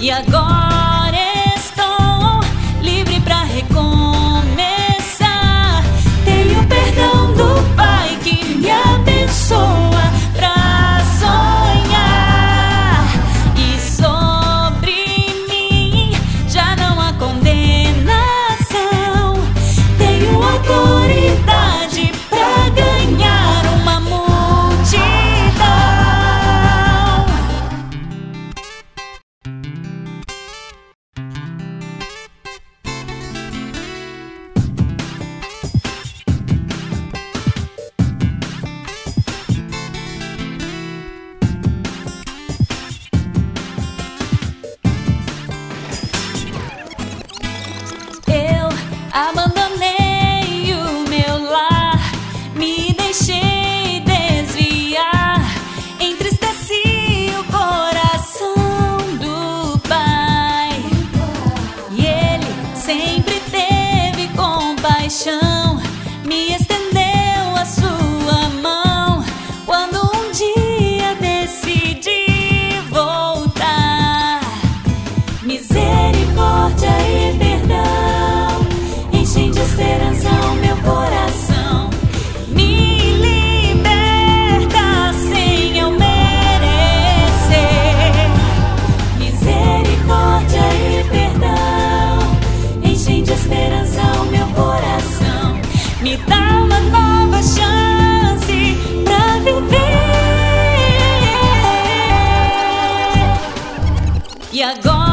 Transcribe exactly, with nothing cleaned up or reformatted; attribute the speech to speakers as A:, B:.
A: E agora estou livre pra recomeçar. Tenho perdão do Pai que me abençoa pra sonhar. E sobre mim já não há condenação. Tenho autoridade pra ganhar uma multidão. Abandonei o meu lar, me deixei desviar, entristeci o coração do Pai. E Ele sempre teve compaixão, me estendeu a sua mão quando um dia decidi voltar. Misericórdia e perdão enchem de esperança o meu coração, me liberta sem eu merecer. Misericórdia e perdão enchem de esperança o meu coração, me dá uma nova chance pra viver. E agora